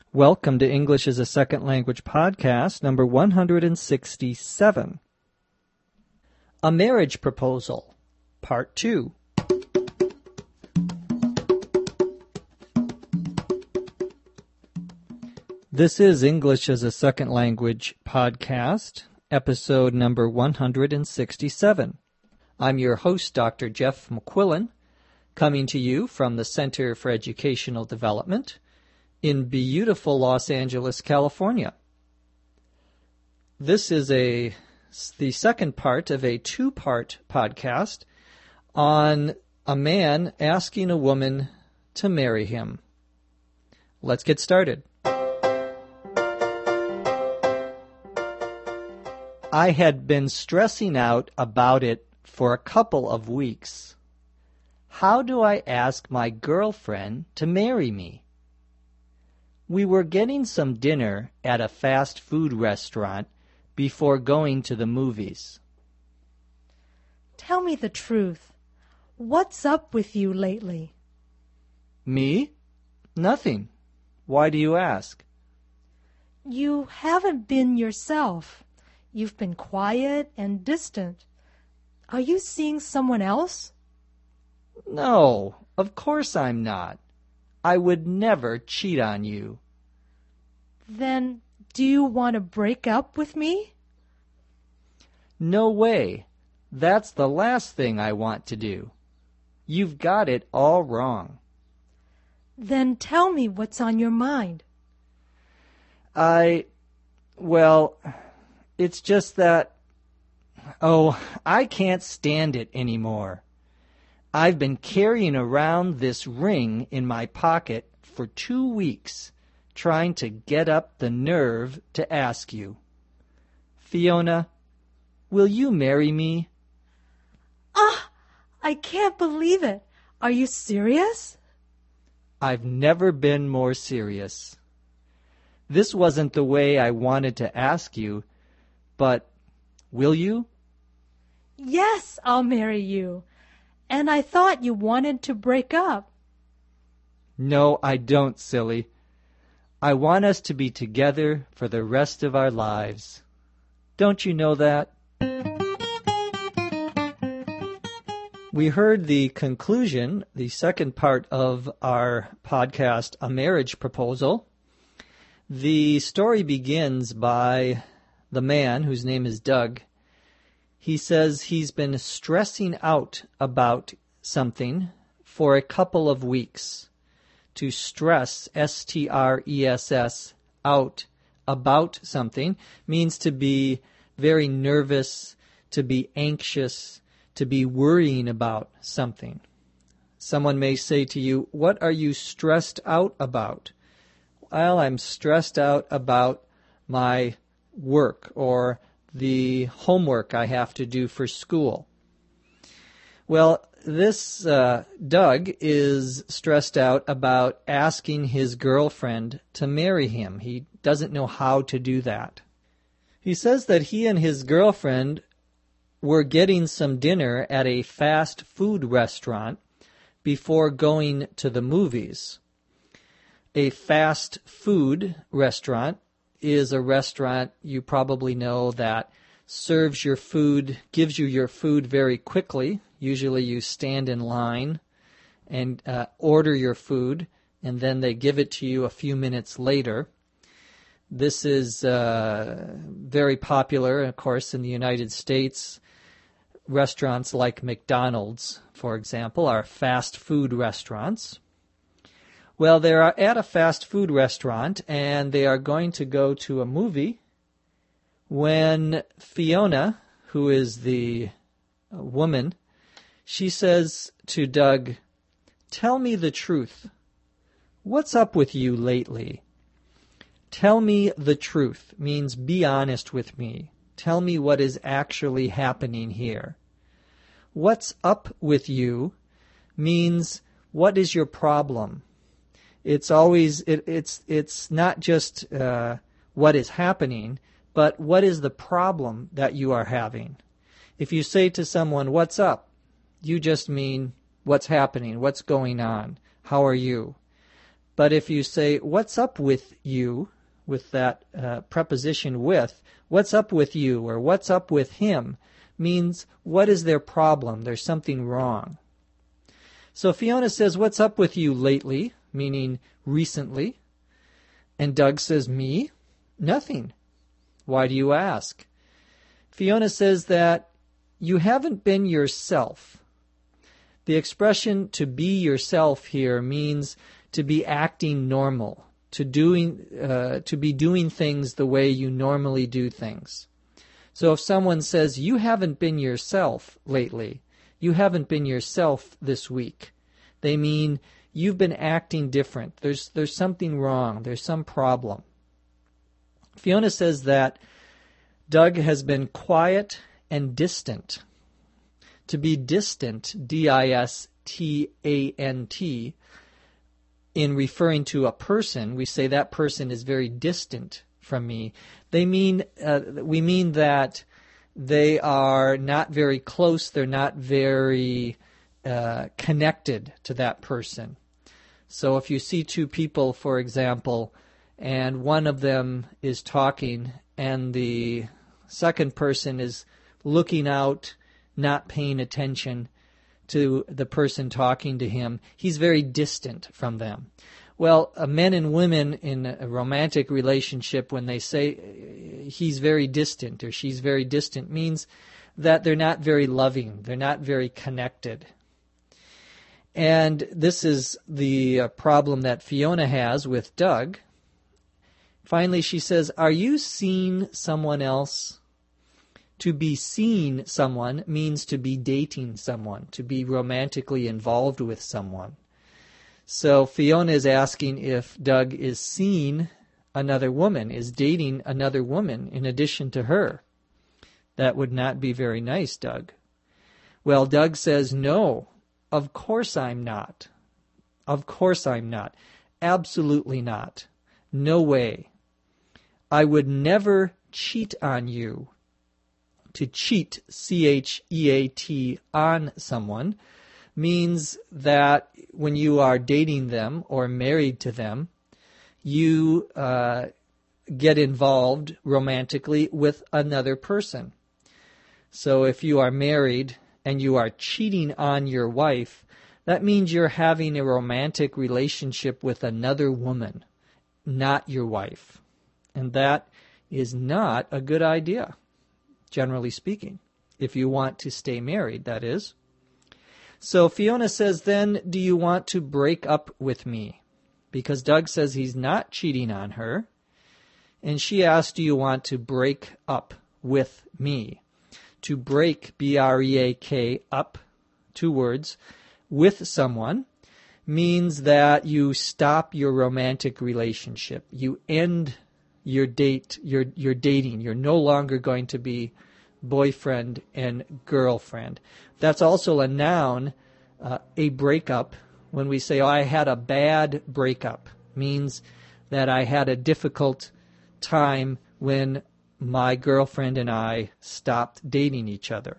Welcome to English as a Second Language podcast, number 167. A Marriage Proposal, Part 2. This is English as a Second Language podcast, episode number 167. I'm your host, Dr. Jeff McQuillan, coming to you from the Center for Educational Development in beautiful Los Angeles, California. This is the second part of a two-part podcast on a man asking a woman to marry him. Let's get started. I had been stressing out about it for a couple of weeks. How do I ask my girlfriend to marry me? We were getting some dinner at a fast food restaurant before going to the movies. Tell me the truth. What's up with you lately? Me? Nothing. Why do you ask? You haven't been yourself. You've been quiet and distant. Are you seeing someone else? No, of course I'm not. I would never cheat on you. Then, do you want to break up with me? No way. That's the last thing I want to do. You've got it all wrong. Then tell me what's on your mind. It's just that, I can't stand it anymore. I've been carrying around this ring in my pocket for 2 weeks, trying to get up the nerve to ask you. Fiona, will you marry me? I can't believe it. Are you serious? I've never been more serious. This wasn't the way I wanted to ask you, but will you? Yes, I'll marry you. And I thought you wanted to break up. No, I don't, silly. I want us to be together for the rest of our lives. Don't you know that? We heard the conclusion, the second part of our podcast, A Marriage Proposal. The story begins by the man, whose name is Doug. He says he's been stressing out about something for a couple of weeks. To stress, S-T-R-E-S-S, out about something means to be very nervous, to be anxious, to be worrying about something. Someone may say to you, "What are you stressed out about?" Well, I'm stressed out about my work or the homework I have to do for school. Well, this Doug is stressed out about asking his girlfriend to marry him. He doesn't know how to do that. He says that he and his girlfriend were getting some dinner at a fast food restaurant before going to the movies. A fast food restaurant is a restaurant you probably know that serves your food, gives you your food very quickly. Usually you stand in line and order your food, and then they give it to you a few minutes later. This is very popular, of course, in the United States. Restaurants like McDonald's, for example, are fast food restaurants. Well, they're at a fast food restaurant, and they are going to go to a movie when Fiona, who is the woman, she says to Doug, "Tell me the truth. What's up with you lately?" Tell me the truth means be honest with me. Tell me what is actually happening here. What's up with you means what is your problem? It's always it's not just what is happening, but what is the problem that you are having? If you say to someone, "What's up?" you just mean what's happening, what's going on, how are you? But if you say, what's up with you, with that preposition with, what's up with you or what's up with him, means what is their problem? There's something wrong. So Fiona says, what's up with you lately, meaning recently? And Doug says, me? Nothing. Why do you ask? Fiona says that you haven't been yourself. The expression to be yourself here means to be acting normal, to be doing things the way you normally do things. So if someone says, you haven't been yourself lately, you haven't been yourself this week, they mean you've been acting different. There's something wrong. There's some problem. Fiona says that Doug has been quiet and distant. To be distant, D-I-S-T-A-N-T, in referring to a person, we say that person is very distant from me. We mean that they are not very close. They're not very connected to that person. So if you see two people, for example, and one of them is talking and the second person is looking out, not paying attention to the person talking to him, he's very distant from them. Well, men and women in a romantic relationship, when they say he's very distant or she's very distant, means that they're not very loving, they're not very connected. And this is the problem that Fiona has with Doug. Finally, she says, are you seeing someone else? To be seeing someone means to be dating someone, to be romantically involved with someone. So Fiona is asking if Doug is seeing another woman, is dating another woman in addition to her. That would not be very nice, Doug. Well, Doug says, no, of course I'm not. Of course I'm not. Absolutely not. No way. I would never cheat on you. To cheat, C-H-E-A-T, on someone means that when you are dating them or married to them, you get involved romantically with another person. So if you are married and you are cheating on your wife, that means you're having a romantic relationship with another woman, not your wife. And that is not a good idea, generally speaking, if you want to stay married, that is. So Fiona says, then, do you want to break up with me? Because Doug says he's not cheating on her. And she asks, do you want to break up with me? To break, B-R-E-A-K, up, 2 words, with someone means that you stop your romantic relationship. You end your dating. You're no longer going to be boyfriend and girlfriend. That's also a noun, a breakup. When we say, oh, I had a bad breakup, means that I had a difficult time when my girlfriend and I stopped dating each other.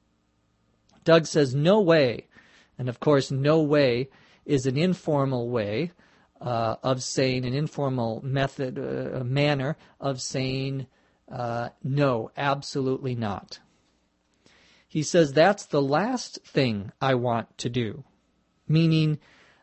Doug says, no way. And of course, no way is an informal way of saying, an informal method, manner of saying no, absolutely not. He says, that's the last thing I want to do. Meaning,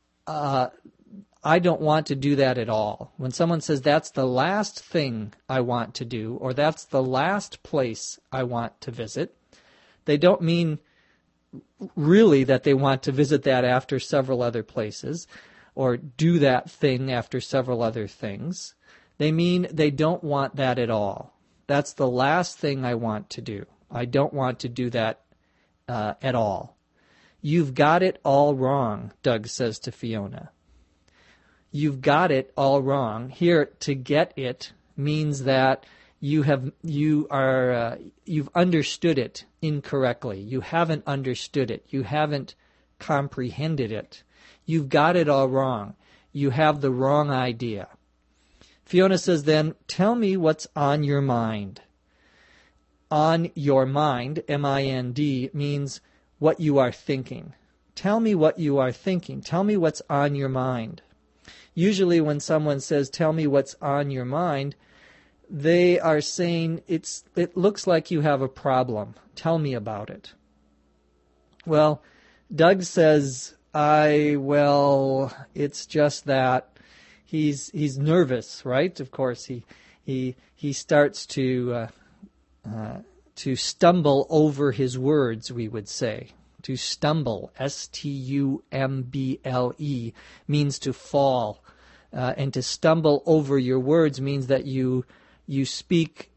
I don't want to do that at all. When someone says that's the last thing I want to do, or that's the last place I want to visit, they don't mean really that they want to visit that after several other places, or do that thing after several other things. They mean they don't want that at all. That's the last thing I want to do. I don't want to do that at all. You've got it all wrong, Doug says to Fiona. You've got it all wrong. Here, to get it means that you've understood it incorrectly. You haven't understood it. You haven't comprehended it. You've got it all wrong. You have the wrong idea. Fiona says then, tell me what's on your mind. On your mind, M-I-N-D, means what you are thinking. Tell me what you are thinking. Tell me what's on your mind. Usually when someone says, tell me what's on your mind, they are saying, it looks like you have a problem. Tell me about it. Well, Doug says, it's just that he's nervous, right? Of course, he starts to stumble over his words, we would say. To stumble, S-T-U-M-B-L-E, means to fall. And to stumble over your words means that you speak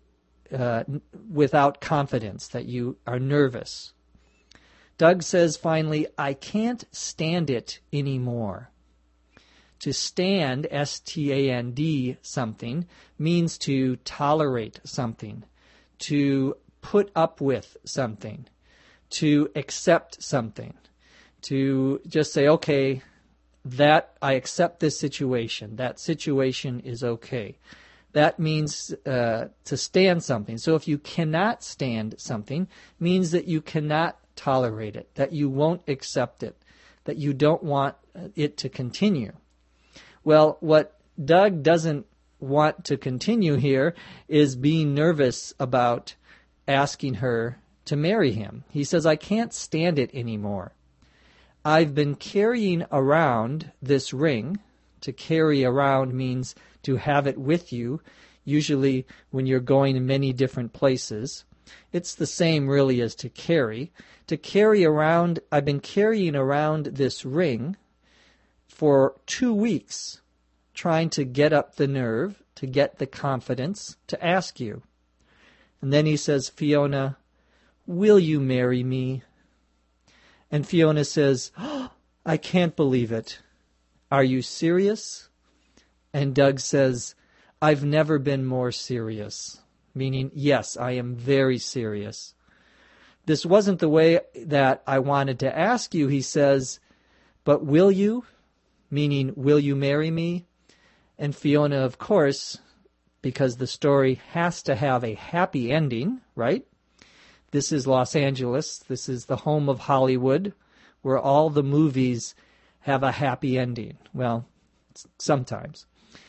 without confidence, that you are nervous. Doug says finally, I can't stand it anymore. To stand, S-T-A-N-D, something, means to tolerate something, to put up with something, to accept something, to just say, okay, that I accept this situation. That situation is okay. That means to stand something. So if you cannot stand something, means that you cannot tolerate it, that you won't accept it, that you don't want it to continue. Well, what Doug doesn't want to continue here is being nervous about asking her to marry him. He says, I can't stand it anymore. I've been carrying around this ring. To carry around means to have it with you, usually when you're going in many different places. It's the same really as to carry. To carry around, I've been carrying around this ring for 2 weeks, trying to get up the nerve, to get the confidence to ask you. And then he says, Fiona, will you marry me? And Fiona says, oh, I can't believe it. Are you serious? And Doug says, I've never been more serious. Meaning, yes, I am very serious. This wasn't the way that I wanted to ask you, he says, but will you? Meaning, will you marry me? And Fiona, of course, because the story has to have a happy ending, right? This is Los Angeles. This is the home of Hollywood, where all the movies have a happy ending. Well, sometimes.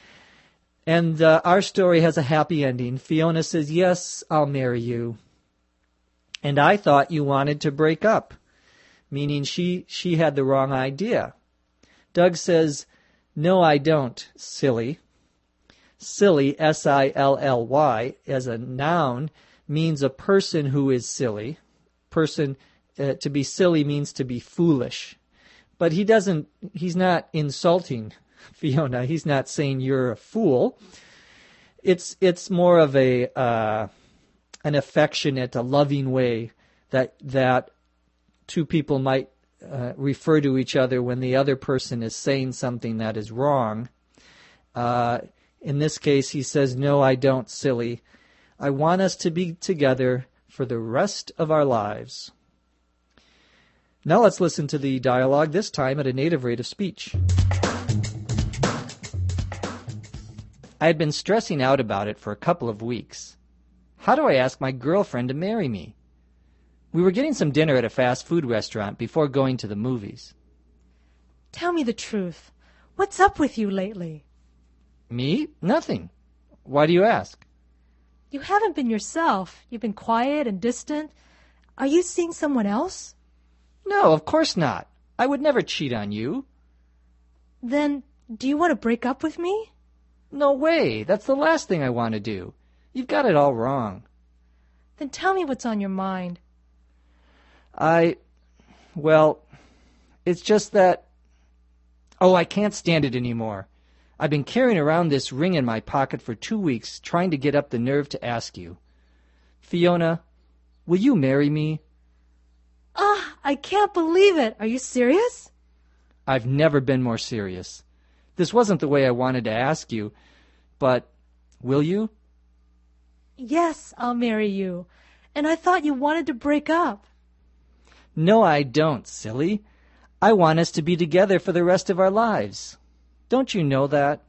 And our story has a happy ending. Fiona says, yes, I'll marry you. And I thought you wanted to break up, meaning she had the wrong idea. Doug says, no, I don't, silly. Silly, S-I-L-L-Y, as a noun, means a person who is silly. To be silly means to be foolish. But he's not insulting Fiona. He's not saying you're a fool. It's more of an affectionate, a loving way that two people might refer to each other when the other person is saying something that is wrong. In this case, he says, no, I don't, silly. I want us to be together for the rest of our lives. Now let's listen to the dialogue, this time at a native rate of speech. I had been stressing out about it for a couple of weeks. How do I ask my girlfriend to marry me? We were getting some dinner at a fast food restaurant before going to the movies. Tell me the truth. What's up with you lately? Me? Nothing. Why do you ask? You haven't been yourself. You've been quiet and distant. Are you seeing someone else? No, of course not. I would never cheat on you. Then, do you want to break up with me? No way. That's the last thing I want to do. You've got it all wrong. Then tell me what's on your mind. It's just that... Oh, I can't stand it anymore. I've been carrying around this ring in my pocket for 2 weeks, trying to get up the nerve to ask you. Fiona, will you marry me? I can't believe it. Are you serious? I've never been more serious. This wasn't the way I wanted to ask you, but will you? Yes, I'll marry you. And I thought you wanted to break up. No, I don't, silly. I want us to be together for the rest of our lives. Don't you know that?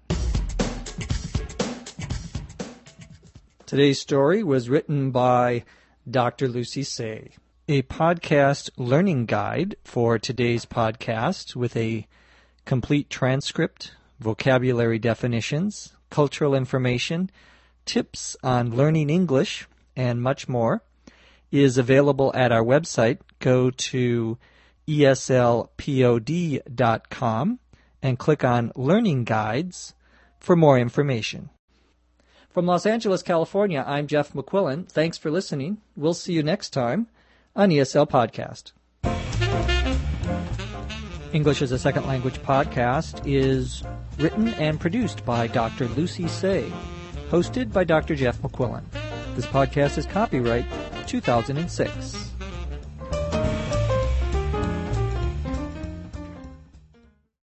Today's story was written by Dr. Lucy Say. A podcast learning guide for today's podcast with a complete transcript vocabulary definitions, cultural information, tips on learning English, and much more, is available at our website. Go to eslpod.com and click on Learning Guides for more information. From Los Angeles, California, I'm Jeff McQuillan. Thanks for listening. We'll see you next time on ESL Podcast. English as a Second Language podcast is written and produced by Dr. Lucy Say, hosted by Dr. Jeff McQuillan. This podcast is copyright 2006.